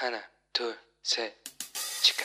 하나, 둘, 셋, 치카.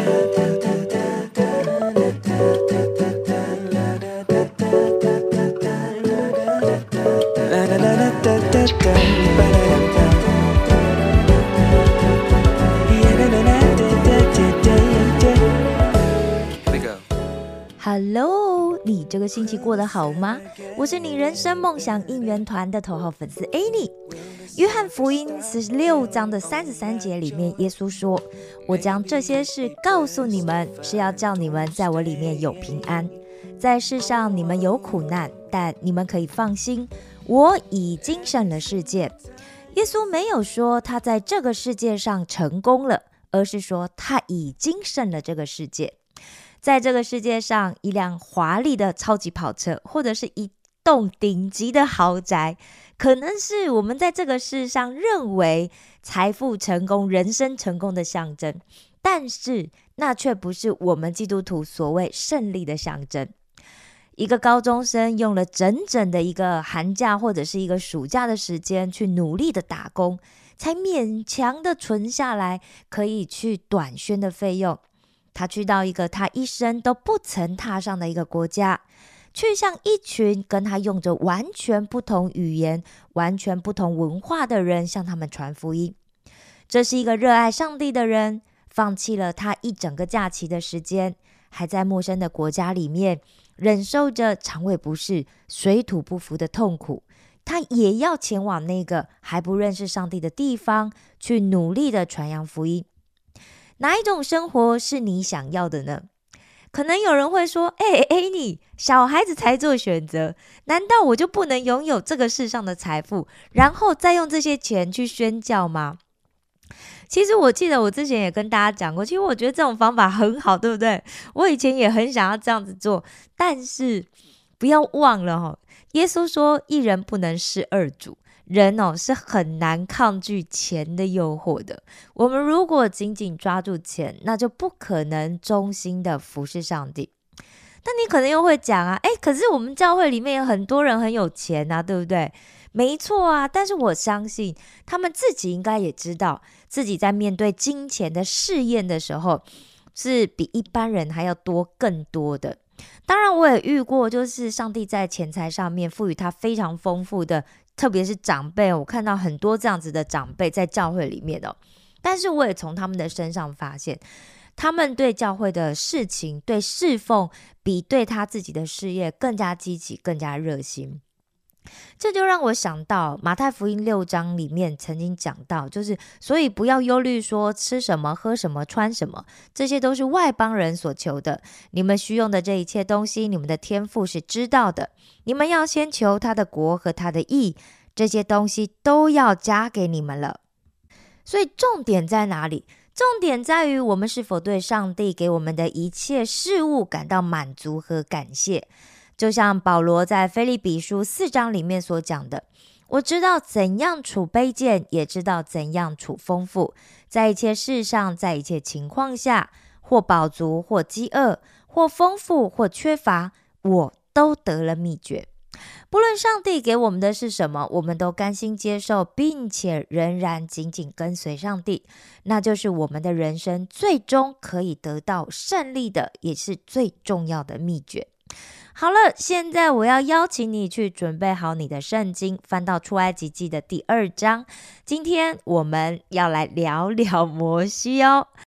Hello， 你这个星期过得好吗？我是你人生梦想应援团的头号粉丝 Annie。约翰福音16章的33节里面，耶稣说：“我将这些事告诉你们，是要叫你们在我里面有平安。在世上你们有苦难，但你们可以放心，我已经胜了世界。”耶稣没有说他在这个世界上成功了，而是说他已经胜了这个世界。在这个世界上，一辆华丽的超级跑车，或者是一栋顶级的豪宅，可能是我们在这个世上认为财富成功、人生成功的象征，但是那却不是我们基督徒所谓胜利的象征。一个高中生用了整整的一个寒假或者是一个暑假的时间去努力的打工，才勉强的存下来可以去短宣的费用。他去到一个他一生都不曾踏上的一个国家，去向一群跟他用着完全不同语言、完全不同文化的人向他们传福音。这是一个热爱上帝的人，放弃了他一整个假期的时间，还在陌生的国家里面忍受着肠胃不适、水土不服的痛苦，他也要前往那个还不认识上帝的地方，去努力的传扬福音。哪一种生活是你想要的呢？可能有人会说你小孩子才做选择，难道我就不能拥有这个世上的财富，然后再用这些钱去宣教吗？其实我记得我之前也跟大家讲过，其实我觉得这种方法很好，对不对？我以前也很想要这样子做，但是不要忘了耶稣说一人不能侍二主，人是很难抗拒钱的诱惑的。我们如果紧紧抓住钱，那就不可能忠心的服侍上帝。那你可能又会讲可是我们教会里面有很多人很有钱对不对？没错但是我相信他们自己应该也知道，自己在面对金钱的试验的时候，是比一般人还要多更多的。当然我也遇过，就是上帝在钱财上面赋予他非常丰富的，特别是长辈，我看到很多这样子的长辈在教会里面但是我也从他们的身上发现，他们对教会的事情、对侍奉，比对他自己的事业更加积极、更加热心。这就让我想到马太福音6章里面曾经讲到，就是所以不要忧虑说吃什么、喝什么、穿什么，这些都是外邦人所求的。你们需用的这一切东西，你们的天父是知道的。你们要先求他的国和他的义，这些东西都要加给你们了。所以重点在哪里？重点在于我们是否对上帝给我们的一切事物感到满足和感谢。就像保罗在腓立比书4章里面所讲的，我知道怎样处卑贱，也知道怎样处丰富，在一切事上，在一切情况下，或饱足，或饥饿，或丰富，或缺乏，我都得了秘诀。不论上帝给我们的是什么，我们都甘心接受，并且仍然紧紧跟随上帝，那就是我们的人生最终可以得到胜利的，也是最重要的秘诀。好了，现在我要邀请你去准备好你的圣经，翻到出埃及记的第2章。今天我们要来聊聊摩西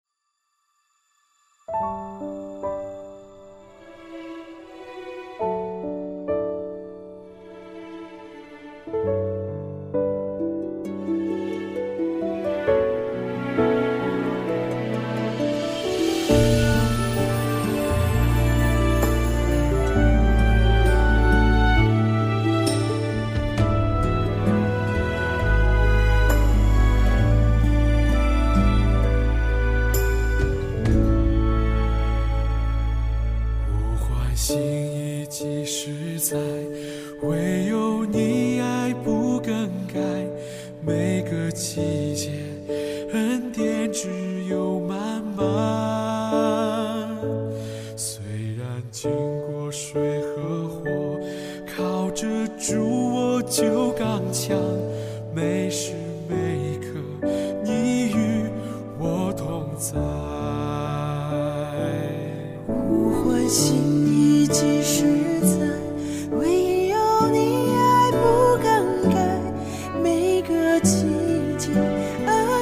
唯有你爱不更改，每个季节恩典只有满满。虽然经过水和火，靠着主我就刚强，每时每刻你与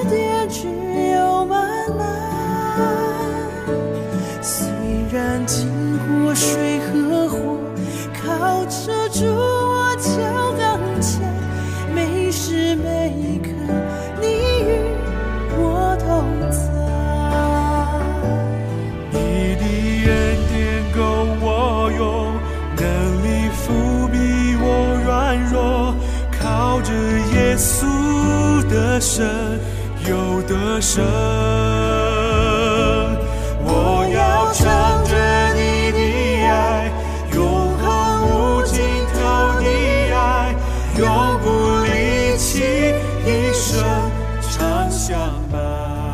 点只有慢慢。虽然经过水和火，靠着主我就刚强。每时每刻你与我同在，你的恩典够我用，能力覆庇我软弱，靠着耶稣的神有得胜。我要唱着你的爱，永恒无尽头的爱，永不离弃，一生常相伴。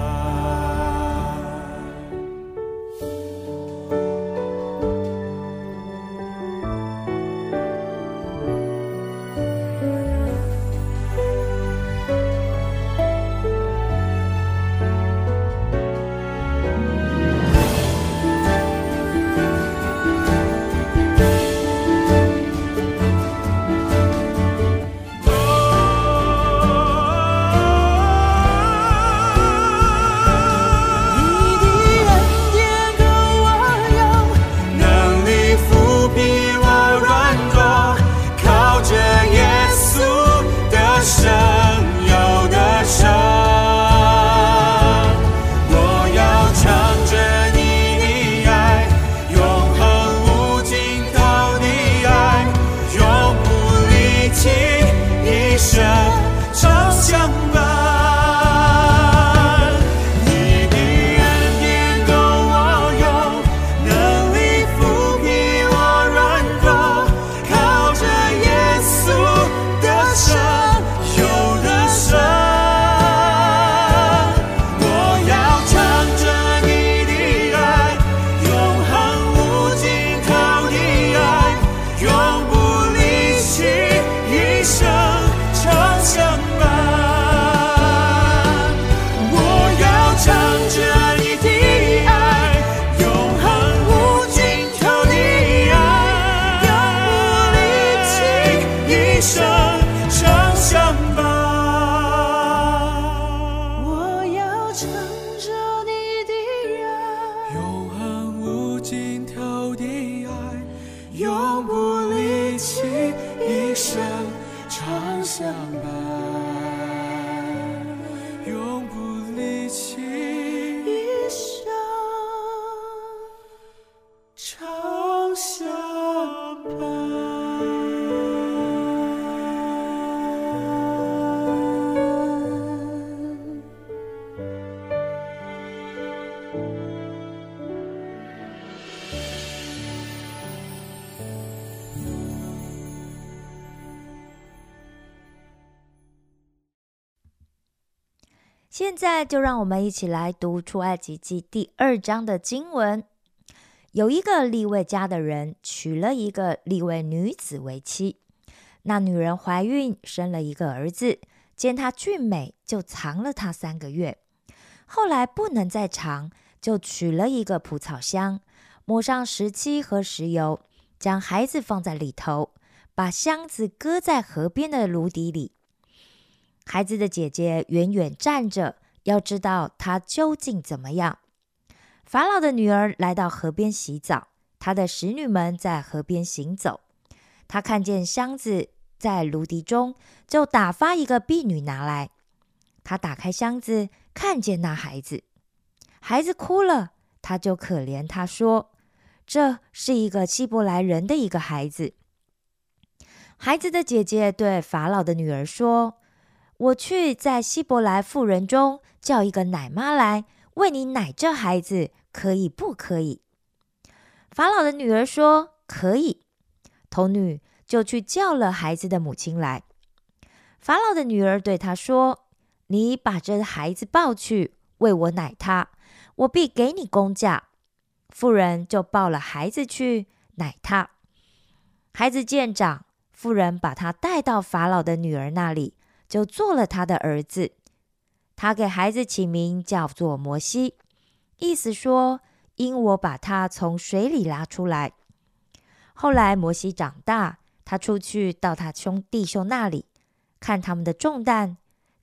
现在就让我们一起来读出埃及记第2章的经文。有一个利未家的人娶了一个利未女子为妻，那女人怀孕生了一个儿子，见他俊美，就藏了他3个月。后来不能再藏，就取了一个蒲草箱，抹上石漆和石油，将孩子放在里头，把箱子搁在河边的芦底里。孩子的姐姐远远站着，要知道他究竟怎么样。法老的女儿来到河边洗澡，她的使女们在河边行走。她看见箱子在芦底中，就打发一个婢女拿来。她打开箱子，看见那孩子，孩子哭了，她就可怜他说：“这是一个希伯来人的一个孩子。”孩子的姐姐对法老的女儿说：“我去在希伯来妇人中叫一个奶妈来，为你奶这孩子，可以不可以？”法老的女儿说：“可以。”童女就去叫了孩子的母亲来。法老的女儿对她说：“你把这孩子抱去，为我奶他，我必给你工价。”妇人就抱了孩子去奶他。孩子渐长，妇人把他带到法老的女儿那里，就做了他的儿子。他给孩子起名叫做摩西，意思说，因我把他从水里拉出来。后来摩西长大，他出去到他弟兄那里，看他们的重担，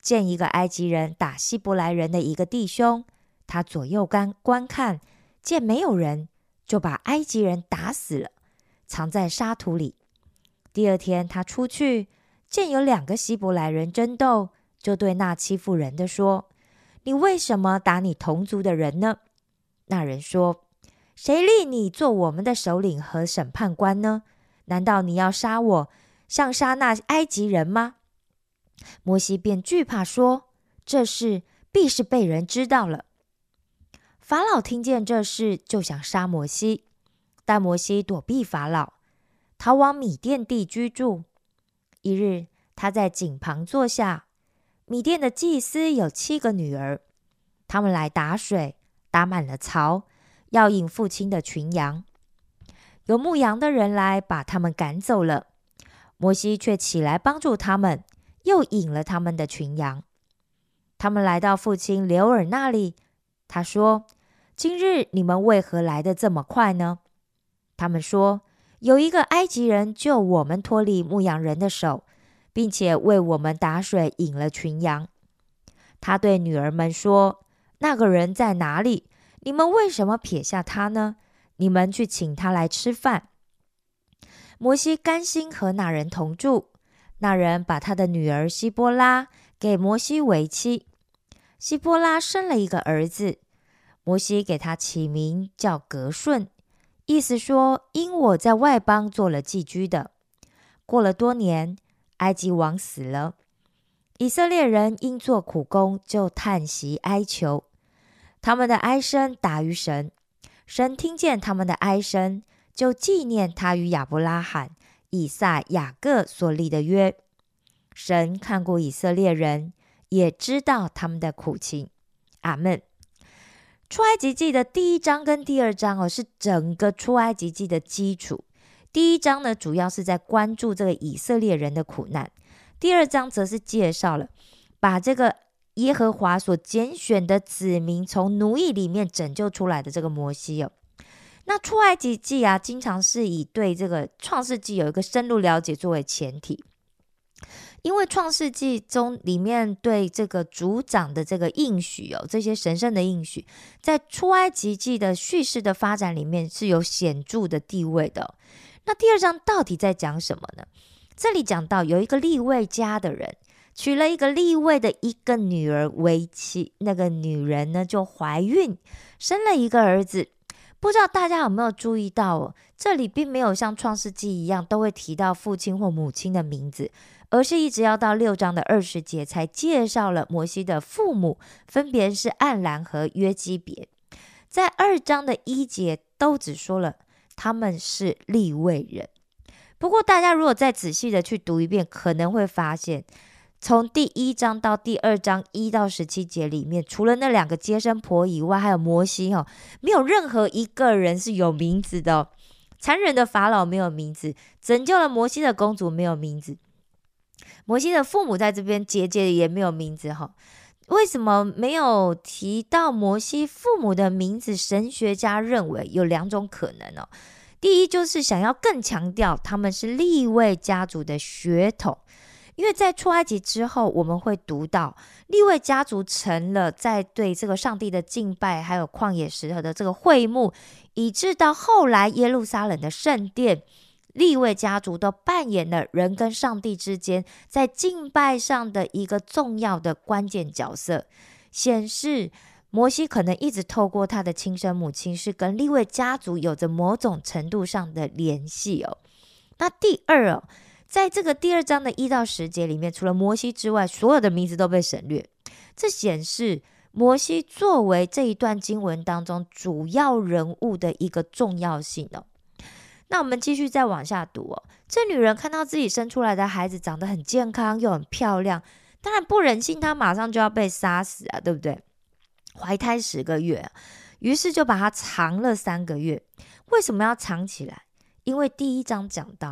见一个埃及人打希伯来人的一个弟兄，他左右观看，见没有人，就把埃及人打死了，藏在沙土里。第二天他出去，见有2个希伯来人争斗，就对那欺负人的说：你为什么打你同族的人呢？那人说：谁立你做我们的首领和审判官呢？难道你要杀我，像杀那埃及人吗？摩西便惧怕说：这事必是被人知道了。法老听见这事，就想杀摩西，但摩西躲避法老，逃往米甸地居住。一日，他在井旁坐下，米甸的祭司有7个女儿，他们来打水，打满了槽，要引父亲的群羊。有牧羊的人来，把他们赶走了。摩西却起来帮助他们，又引了他们的群羊。他们来到父亲流珥那里，他说：今日你们为何来得这么快呢？他们说：有一个埃及人救我们脱离牧羊人的手，并且为我们打水，引了群羊。他对女儿们说：那个人在哪里？你们为什么撇下他呢？你们去请他来吃饭。摩西甘心和那人同住，那人把他的女儿希波拉给摩西为妻。希波拉生了一个儿子，摩西给他起名叫革顺，意思说因我在外邦做了寄居的。过了多年，埃及王死了，以色列人因做苦工，就叹息哀求，他们的哀声达于神，神听见他们的哀声，就纪念他与亚伯拉罕、以撒、雅各所立的约。神看过以色列人，也知道他们的苦情。阿们。出埃及记的第1章跟第2章是整个出埃及记的基础。第1章呢，主要是在关注这个以色列人的苦难。第2章则是介绍了把这个耶和华所拣选的子民从奴役里面拯救出来的这个摩西哦。那出埃及记啊，经常是以对这个创世纪有一个深入了解作为前提，因为创世纪中里面对这个族长的这个应许哦，这些神圣的应许，在出埃及记的叙事的发展里面是有显著的地位的哦。那第2章到底在讲什么呢？这里讲到有一个利未家的人娶了一个利未的一个女儿为妻，那个女人呢就怀孕，生了一个儿子。不知道大家有没有注意到哦，这里并没有像创世纪一样都会提到父亲或母亲的名字，而是一直要到6章的20节才介绍了摩西的父母，分别是暗兰和约基别。在2章的1节都只说了他们是利未人。不过大家如果再仔细的去读一遍，可能会发现从第1章到第2章1到17节里面，除了那2个接生婆以外，还有摩西没有任何一个人是有名字的哦。残忍的法老没有名字，拯救了摩西的公主没有名字，摩西的父母在这边姐姐也没有名字哈。为什么没有提到摩西父母的名字？神学家认为有2种可能哦。第一，就是想要更强调他们是利未家族的血统，因为在出埃及之后，我们会读到利未家族成了在对这个上帝的敬拜，还有旷野时候的这个会幕，以致到后来耶路撒冷的圣殿，利未家族都扮演了人跟上帝之间在敬拜上的一个重要的关键角色，显示摩西可能一直透过他的亲生母亲是跟利未家族有着某种程度上的联系哦。那第二哦，在这个第2章的1到10节里面，除了摩西之外，所有的名字都被省略，这显示摩西作为这一段经文当中主要人物的一个重要性哦。那我们继续再往下读哦。这女人看到自己生出来的孩子长得很健康又很漂亮，当然不忍心他马上就要被杀死啊，对不对？怀胎10个月啊，于是就把它藏了3个月。为什么要藏起来？因为第1章讲到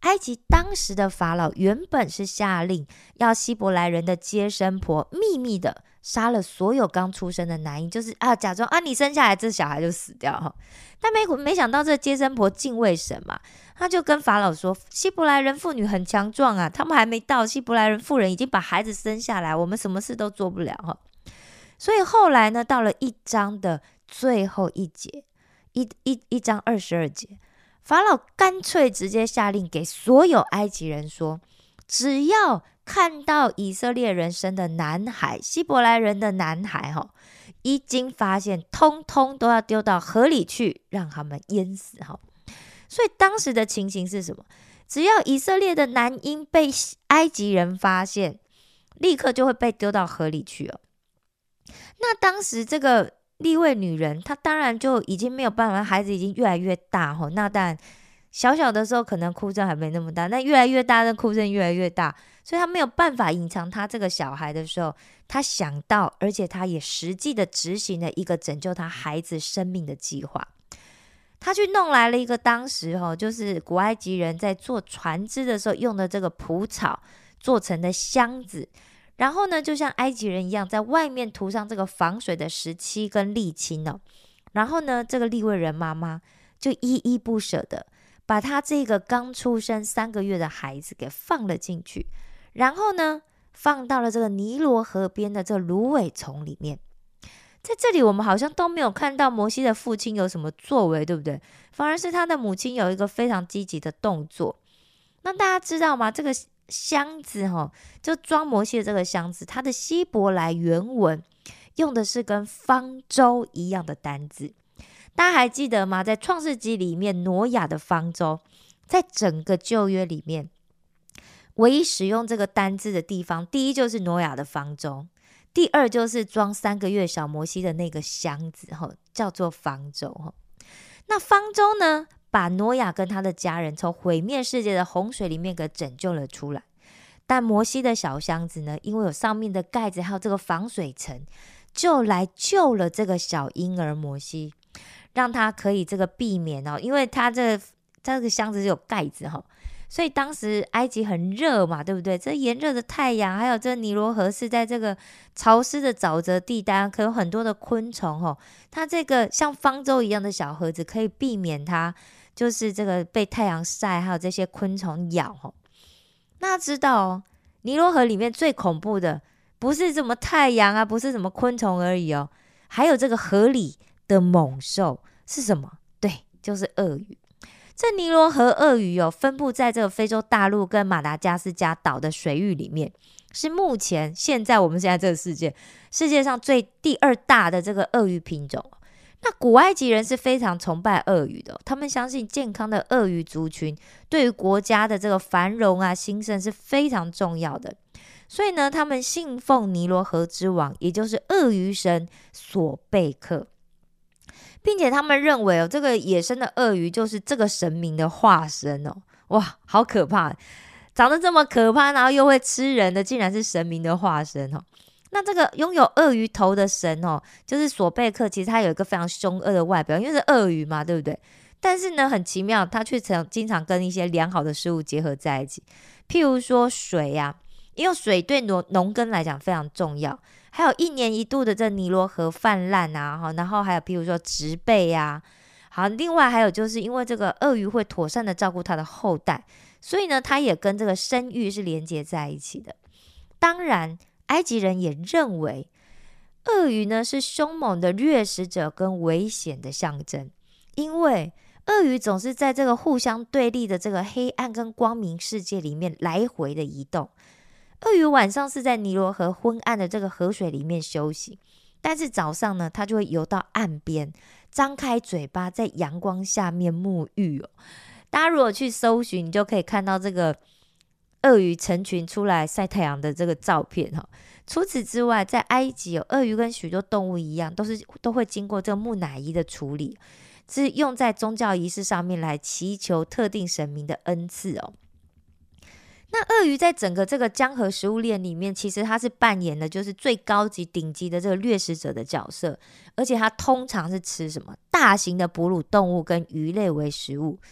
埃及当时的法老原本是下令要希伯来人的接生婆秘密的杀了所有刚出生的男婴，就是假装你生下来这小孩就死掉。但没想到这接生婆敬畏神嘛，他就跟法老说，希伯来人妇女很强壮啊，他们还没到，希伯来人妇人已经把孩子生下来，我们什么事都做不了。所以后来呢，到了1章的最后一节，一章22节，法老干脆直接下令给所有埃及人说，只要看到以色列人生的男孩，希伯来人的男孩一经发现，通通都要丢到河里去，让他们淹死。所以当时的情形是什么？只要以色列的男婴被埃及人发现，立刻就会被丢到河里去。那当时这个利未女人，她当然就已经没有办法，孩子已经越来越大。那当然小小的时候可能哭声还没那么大，但越来越大的哭声越来越大，所以她没有办法隐藏她这个小孩的时候，她想到，而且她也实际的执行了一个拯救她孩子生命的计划。她去弄来了一个当时就是古埃及人在做船只的时候用的这个蒲草做成的箱子，然后呢，就像埃及人一样，在外面涂上这个防水的石漆跟沥青然后呢，这个利未人妈妈就依依不舍的把他这个刚出生3个月的孩子给放了进去，然后呢，放到了这个尼罗河边的这芦苇丛里面。在这里我们好像都没有看到摩西的父亲有什么作为，对不对？反而是他的母亲有一个非常积极的动作。那大家知道吗？这个箱子就装摩西的这个箱子，它的希伯来原文用的是跟方舟一样的单字。大家还记得吗？在创世纪里面，挪亚的方舟，在整个旧约里面唯一使用这个单字的地方，第一就是挪亚的方舟，第二就是装3个月小摩西的那个箱子叫做方舟。那方舟呢，把挪亚跟他的家人从毁灭世界的洪水里面给拯救了出来。但摩西的小箱子呢，因为有上面的盖子还有这个防水层，就来救了这个小婴儿摩西，让他可以这个避免因为他这个箱子是有盖子所以当时埃及很热嘛，对不对？这炎热的太阳，还有这尼罗河是在这个潮湿的沼泽地带，可有很多的昆虫它这个像方舟一样的小盒子，可以避免它就是这个被太阳晒，还有这些昆虫咬那知道尼罗河里面最恐怖的不是什么太阳不是什么昆虫而已还有这个河里的猛兽是什么？对，就是鳄鱼。这尼罗河鳄鱼分布在这个非洲大陆跟马达加斯加岛的水域里面，是现在我们现在这个世界上第2大的这个鳄鱼品种。那古埃及人是非常崇拜鳄鱼的，他们相信健康的鳄鱼族群对于国家的这个繁荣兴盛是非常重要的。所以呢，他们信奉尼罗河之王，也就是鳄鱼神索贝克，并且他们认为这个野生的鳄鱼就是这个神明的化身哇，好可怕，长得这么可怕，然后又会吃人的，竟然是神明的化身那这个拥有鳄鱼头的神就是索贝克，其实他有一个非常凶恶的外表，因为是鳄鱼嘛，对不对？但是呢，很奇妙，他却经常跟一些良好的事物结合在一起，譬如说水因为水对农耕来讲非常重要，还有1年1度的这尼罗河泛滥然后还有譬如说植被好，另外还有就是因为这个鳄鱼会妥善的照顾它的后代，所以呢，它也跟这个生育是连接在一起的。当然埃及人也认为鳄鱼呢是凶猛的掠食者跟危险的象征，因为鳄鱼总是在这个互相对立的这个黑暗跟光明世界里面来回的移动。鳄鱼晚上是在尼罗河昏暗的这个河水里面休息，但是早上呢，它就会游到岸边，张开嘴巴在阳光下面沐浴大家如果去搜寻，你就可以看到这个鳄鱼成群出来晒太阳的这个照片除此之外，在埃及鳄鱼跟许多动物一样，都会经过这个木乃伊的处理，是用在宗教仪式上面来祈求特定神明的恩赐那鳄鱼在整个这个江河食物链里面，其实它是扮演的就是最高级顶级的这个掠食者的角色，而且它通常是吃什么大型的哺乳动物跟鱼类为食物。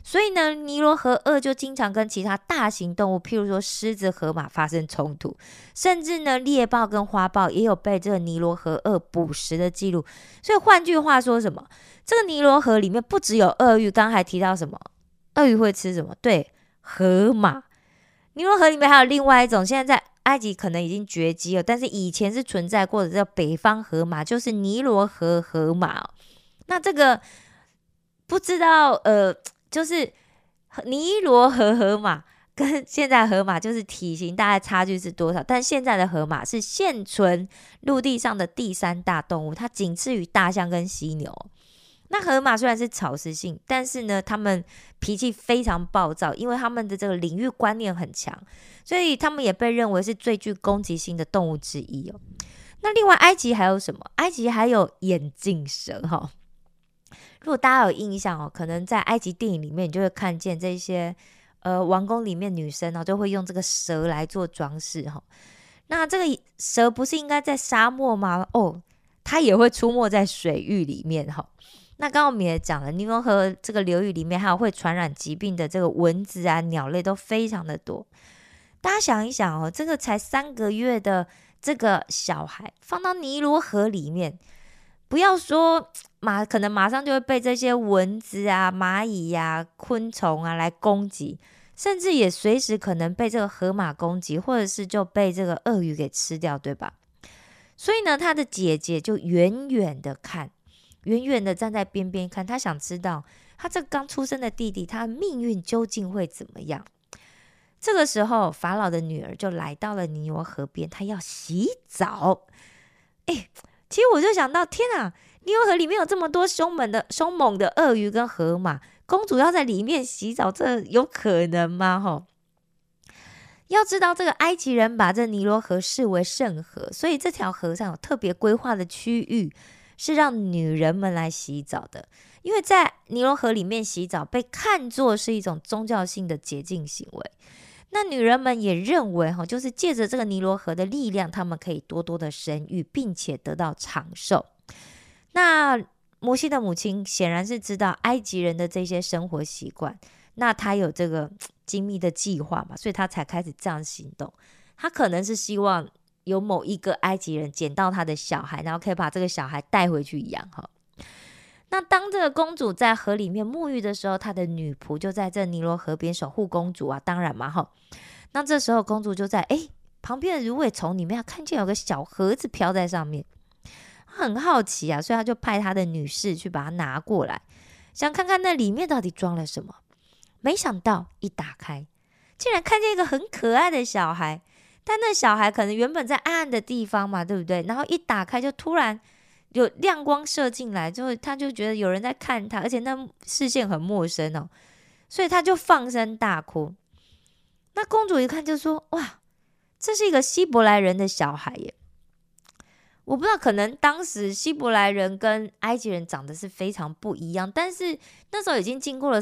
所以呢，尼罗河鳄就经常跟其他大型动物，譬如说狮子、河马发生冲突，甚至呢，猎豹跟花豹也有被这个尼罗河鳄捕食的记录。所以换句话说什么？这个尼罗河里面不只有鳄鱼，刚才提到什么？鳄鱼会吃什么？对，河马。尼罗河里面还有另外一种，现在在埃及可能已经绝迹了，但是以前是存在过的，这个北方河马，就是尼罗河河马。那这个不知道就是尼罗河河马跟现在河马就是体型大概差距是多少？但现在的河马是现存陆地上的第3大动物，它仅次于大象跟犀牛。那河马虽然是草食性，但是呢，他们脾气非常暴躁，因为他们的这个领域观念很强，所以他们也被认为是最具攻击性的动物之一哦。那另外，埃及还有什么？埃及还有眼镜蛇哈。如果大家有印象哦，可能在埃及电影里面，你就会看见这些王宫里面女生就会用这个蛇来做装饰哈。那这个蛇不是应该在沙漠吗？哦，它也会出没在水域里面哈。那刚刚我们也讲了，尼罗河这个流域里面还有会传染疾病的这个蚊子啊、鸟类都非常的多。大家想一想哦，这个才3个月的这个小孩放到尼罗河里面，不要说可能马上就会被这些蚊子啊、蚂蚁啊、昆虫啊来攻击，甚至也随时可能被这个河马攻击，或者是就被这个鳄鱼给吃掉，对吧？所以呢，他的姐姐就远远的看，远远的站在边边看，他想知道他这个刚出生的弟弟，他的命运究竟会怎么样。这个时候，法老的女儿就来到了尼罗河边，她要洗澡。其实我就想到，天啊，尼罗河里面有这么多凶猛的鳄鱼跟河马，公主要在里面洗澡，这有可能吗？要知道，这个埃及人把这尼罗河视为圣河，所以这条河上有特别规划的区域，是让女人们来洗澡的。因为在尼罗河里面洗澡被看作是一种宗教性的洁净行为，那女人们也认为就是借着这个尼罗河的力量，她们可以多多的生育，并且得到长寿。那摩西的母亲显然是知道埃及人的这些生活习惯，那她有这个精密的计划嘛，所以她才开始这样行动。她可能是希望有某一个埃及人捡到他的小孩，然后可以把这个小孩带回去养哈。那当这个公主在河里面沐浴的时候，她的女仆就在这尼罗河边守护公主啊，当然嘛哈。那这时候公主就在旁边的芦苇丛里面看见有个小盒子飘在上面，很好奇啊，所以她就派她的女士去把它拿过来，想看看那里面到底装了什么。没想到一打开，竟然看见一个很可爱的小孩，但那小孩可能原本在暗暗的地方嘛，对不对？然后一打开就突然有亮光射进来，他就觉得有人在看他，而且那视线很陌生哦，所以他就放声大哭。那公主一看就说：哇，这是一个希伯来人的小孩耶！我不知道，可能当时希伯来人跟埃及人长得是非常不一样，但是那时候已经经过了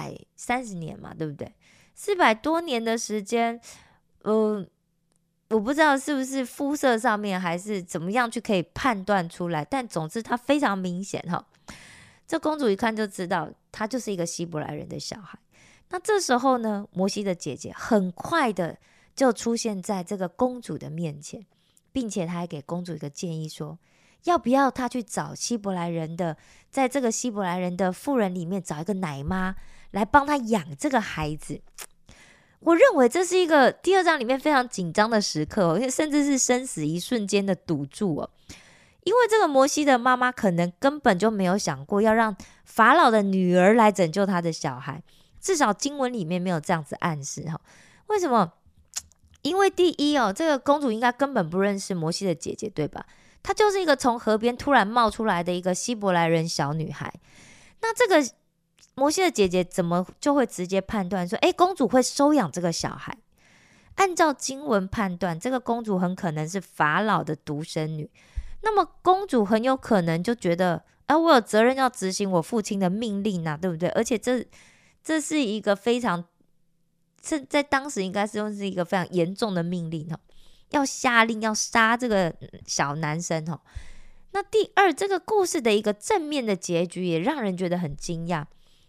430年嘛，对不对？400多年的时间，我不知道是不是肤色上面还是怎么样去可以判断出来，但总之它非常明显哈。这公主一看就知道他就是一个希伯来人的小孩。那这时候呢，摩西的姐姐很快的就出现在这个公主的面前，并且她还给公主一个建议说，要不要她去找希伯来人的，在这个希伯来人的妇人里面找一个奶妈来帮她养这个孩子。我认为这是一个第2章里面非常紧张的时刻因为甚至是生死一瞬间的赌注因为这个摩西的妈妈可能根本就没有想过要让法老的女儿来拯救他的小孩，至少经文里面没有这样子暗示为什么？因为第一这个公主应该根本不认识摩西的姐姐，对吧？她就是一个从河边突然冒出来的一个希伯来人小女孩。那这个摩西的姐姐怎么就会直接判断说公主会收养这个小孩？按照经文判断，这个公主很可能是法老的独生女，那么公主很有可能就觉得我有责任要执行我父亲的命令啊，对不对？而且这是一个非常在当时应该是一个非常严重的命令要下令要杀这个小男生那第二，这个故事的一个正面的结局也让人觉得很惊讶，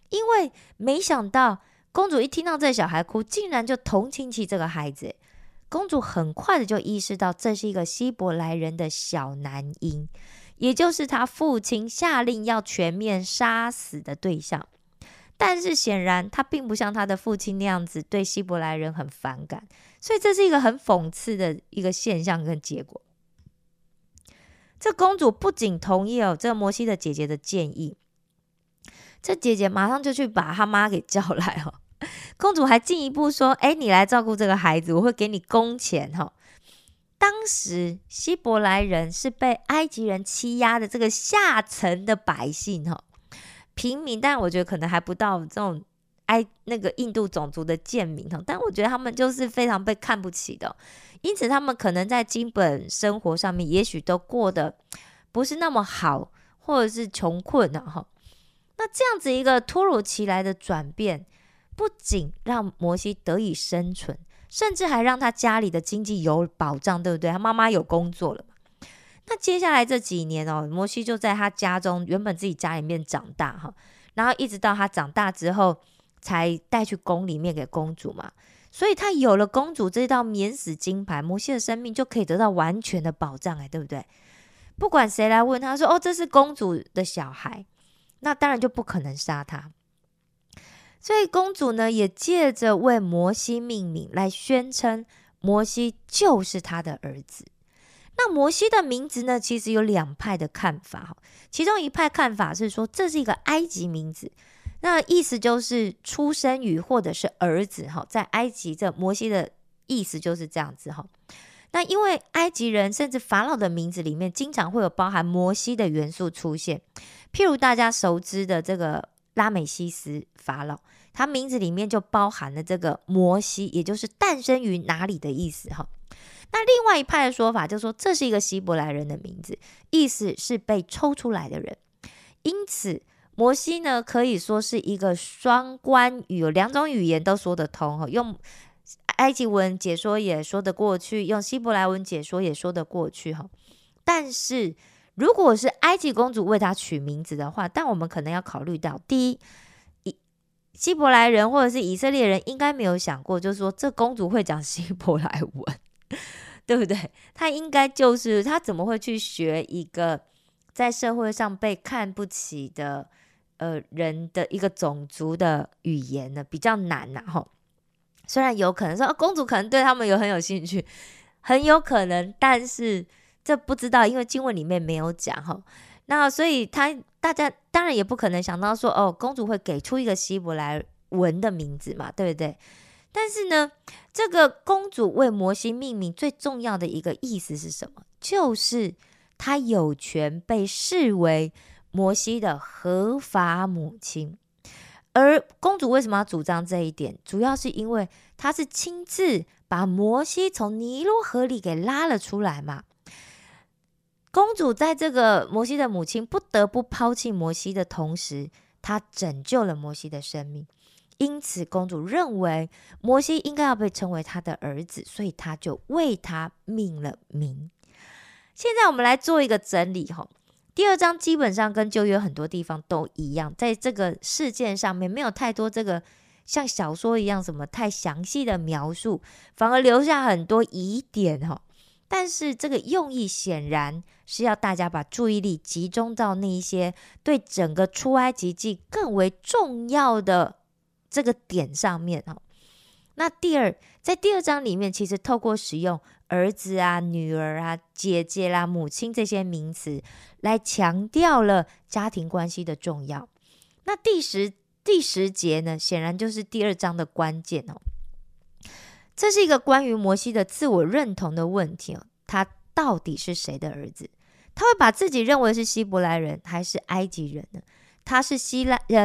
因为没想到公主一听到这小孩哭，竟然就同情起这个孩子。公主很快的就意识到这是一个希伯来人的小男婴，也就是他父亲下令要全面杀死的对象。但是显然他并不像他的父亲那样子对希伯来人很反感，所以这是一个很讽刺的一个现象跟结果。这公主不仅同意这摩西的姐姐的建议，这姐姐马上就去把她妈给叫来。公主还进一步说，你来照顾这个孩子，我会给你工钱。当时希伯来人是被埃及人欺压的这个下层的百姓，平民，但我觉得可能还不到这种那个印度种族的贱民，但我觉得他们就是非常被看不起的，因此他们可能在基本生活上面也许都过得不是那么好，或者是穷困啊。那这样子一个突如其来的转变，不仅让摩西得以生存，甚至还让他家里的经济有保障，对不对？他妈妈有工作了嘛。那接下来这几年摩西就在他家中原本自己家里面长大，然后一直到他长大之后才带去宫里面给公主嘛。所以他有了公主这道免死金牌，摩西的生命就可以得到完全的保障，对不对？不管谁来问他说这是公主的小孩，那当然就不可能杀他。所以公主呢也借着为摩西命名来宣称摩西就是他的儿子。那摩西的名字呢，其实有两派的看法，其中一派看法是说这是一个埃及名字，那意思就是出生于或者是儿子，在埃及这摩西的意思就是这样子。那因为埃及人甚至法老的名字里面经常会有包含摩西的元素出现，譬如大家熟知的这个拉美西斯法老，他名字里面就包含了这个摩西，也就是诞生于哪里的意思。那另外一派的说法就是说这是一个希伯来人的名字，意思是被抽出来的人。因此摩西呢可以说是一个双关语，有两种语言都说得通，用埃及文解说也说得过去，用希伯来文解说也说得过去。但是如果是埃及公主为他取名字的话，但我们可能要考虑到，第一，希伯来人或者是以色列人应该没有想过就是说这公主会讲希伯来文，对不对？他应该就是他怎么会去学一个在社会上被看不起的人的一个种族的语言呢？比较难虽然有可能说公主可能对他们很有兴趣，很有可能，但是这不知道，因为经文里面没有讲。那所以大家当然也不可能想到说公主会给出一个希伯来文的名字嘛，对不对？但是呢，这个公主为摩西命名最重要的一个意思是什么？就是她有权被视为摩西的合法母亲。而公主为什么要主张这一点？主要是因为她是亲自把摩西从尼罗河里给拉了出来嘛。公主在这个摩西的母亲不得不抛弃摩西的同时，她拯救了摩西的生命。因此公主认为摩西应该要被称为她的儿子，所以她就为他命了名。现在我们来做一个整理。第二章基本上跟旧约很多地方都一样，在这个事件上面没有太多这个像小说一样什么太详细的描述，反而留下很多疑点。但是这个用意显然是要大家把注意力集中到那一些对整个出埃及记更为重要的这个点上面。那在第二章里面，其实透过使用儿子啊、女儿啊、姐姐啦、母亲这些名词，来强调了家庭关系的重要。那第十节呢，显然就是第二章的关键。这是一个关于摩西的自我认同的问题。他到底是谁的儿子？他会把自己认为是希伯来人还是埃及人呢？他是希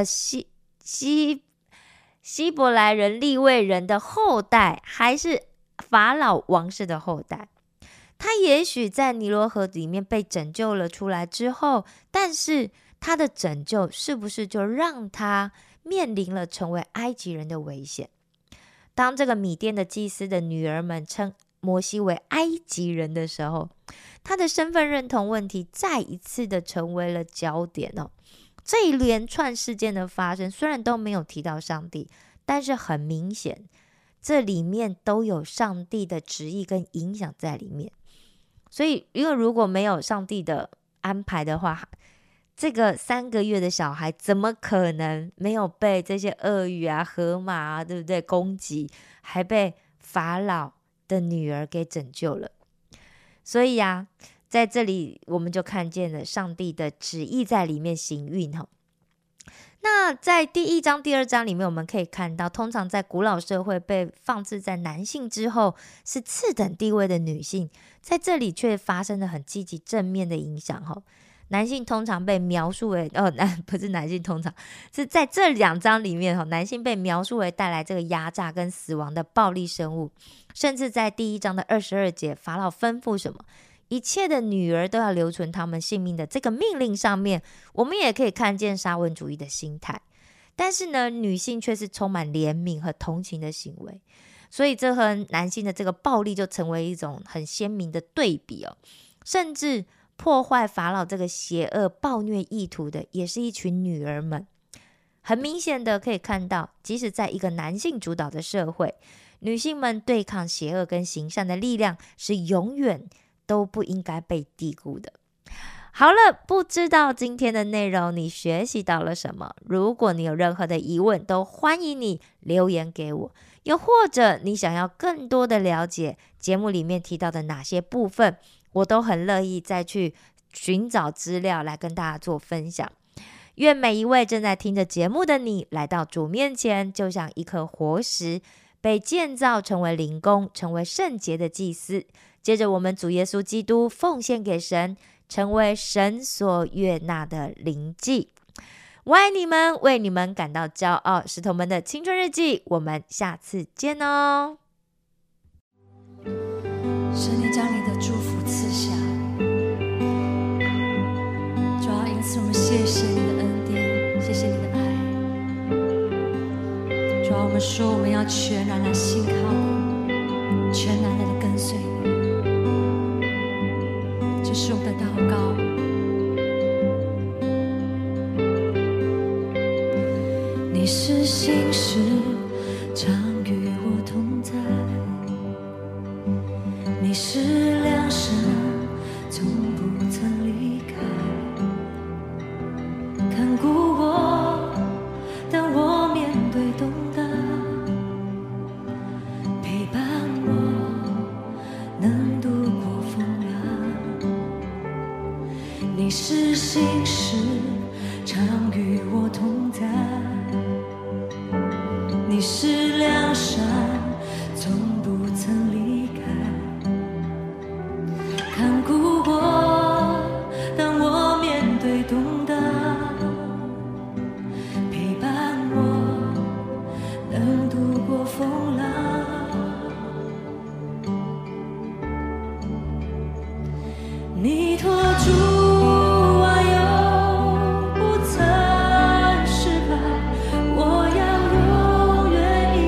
伯来人利未人的后代，还是法老王室的后代？他也许在尼罗河里面被拯救了出来之后，但是他的拯救是不是就让他面临了成为埃及人的危险？当这个米甸的祭司的女儿们称摩西为埃及人的时候，他的身份认同问题再一次的成为了焦点。 这一连串事件的发生，虽然都没有提到上帝，但是很明显这里面都有上帝的旨意跟影响在里面。所以因为如果没有上帝的安排的话，这个3个月的小孩怎么可能没有被这些鳄鱼啊、河马啊，对不对，攻击，还被法老的女儿给拯救了。所以啊，在这里我们就看见了上帝的旨意在里面行运。那在第1章、第2章里面，我们可以看到，通常在古老社会被放置在男性之后是次等地位的女性，在这里却发生了很积极正面的影响。男性通常被描述为不是男性通常是在这2章里面，男性被描述为带来这个压榨跟死亡的暴力生物。甚至在第1章的22节，法老吩咐什么？一切的女儿都要留存他们性命的这个命令上面，我们也可以看见沙文主义的心态。但是呢，女性却是充满怜悯和同情的行为，所以这和男性的这个暴力就成为一种很鲜明的对比。甚至破坏法老这个邪恶暴虐意图的也是一群女儿们。很明显的可以看到，即使在一个男性主导的社会，女性们对抗邪恶跟行善的力量是永远都不应该被低估的。好了，不知道今天的内容你学习到了什么？如果你有任何的疑问，都欢迎你留言给我。又或者你想要更多的了解节目里面提到的哪些部分，我都很乐意再去寻找资料来跟大家做分享。愿每一位正在听着节目的你，来到主面前，就像一颗活石，被建造成为灵宫，成为圣洁的祭司。接着我们主耶稣基督奉献给神，成为神所悦纳的灵祭。我爱你们，为你们感到骄傲。石头们的青春日记，我们下次见哦。 神，你将你的祝福赐下，主要因此我们谢谢你的恩典，谢谢你的爱。主要我们说我们要全然来信靠你，全然的跟随你。这是我的祷告。你是信实，常与我同在。你是良神，从不曾离开。看顾我，当我面对动荡，陪伴我，能度过风浪。你是信实，常与我同在。你是良善，从不曾离开。看顾我，当我面对动荡，陪伴我，能度过风浪。你托住我又不曾失败，我要永远依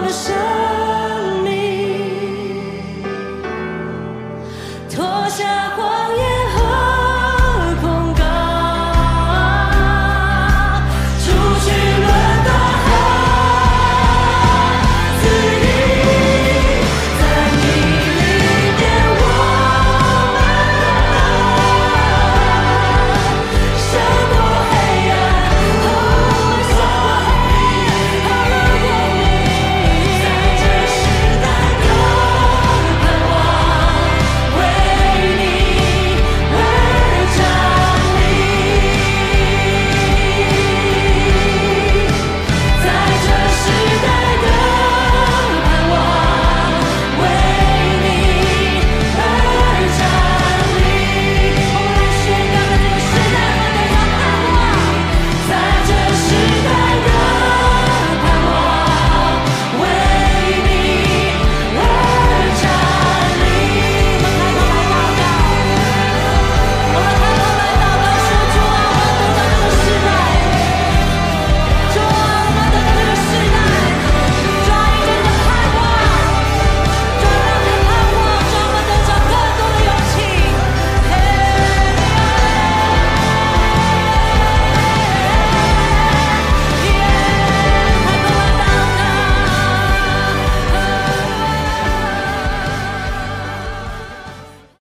的生